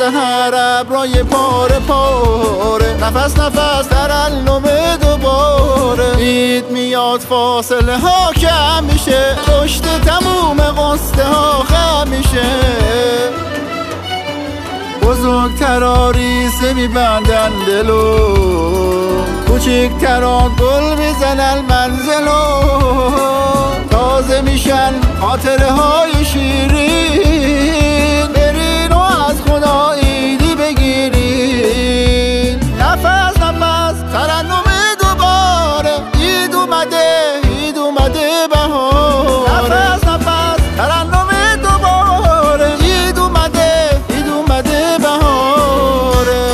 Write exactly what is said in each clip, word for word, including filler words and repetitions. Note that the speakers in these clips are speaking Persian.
سحر ابرای پاره پاره، نفس نفس ترنم دوباره. عید میاد فاصله ها کم میشه، رشد تموم قصه ها خم میشه. بزرگترا ریسه میبندن دلو، کوچیکترا گل میزنن منزلو. تازه میشن خاطره های شیرین، برین و از خدا عیدی بگیرین. نفس نفس ترنم دوباره، عید اومده عید اومده بهار. نفس نفس ترنم دوباره، عید اومده عید اومده بهاره.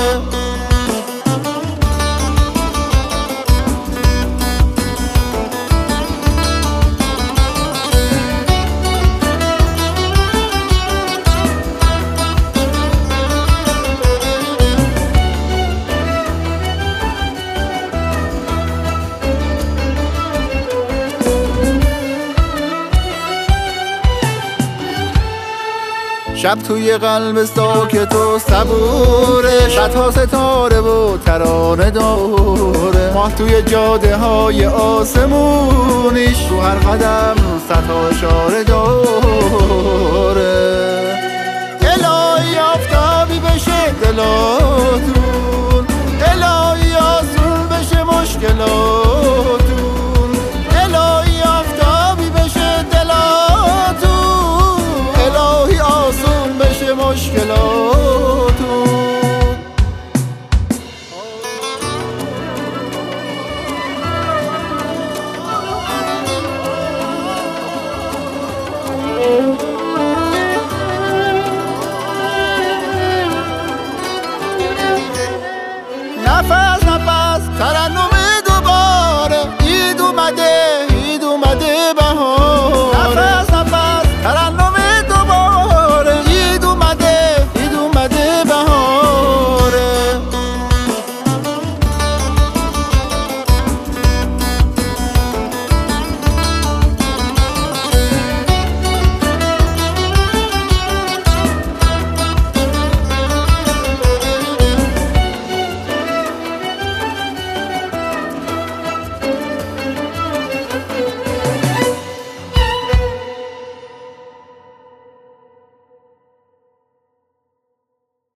شب توی قلب ساکت و صبوره، شب‌ها ستاره و ترانه داره. ماه توی جاده های آسمونیش، تو هر قدم صدها اشاره داره. الهی آفتابی بشه دلاتون، الهی آسون بشه مشکلاتون. الهی آفتابی بشه دلاتون، الهی آسون بشه مشکلاتون. نفس نفس ترنم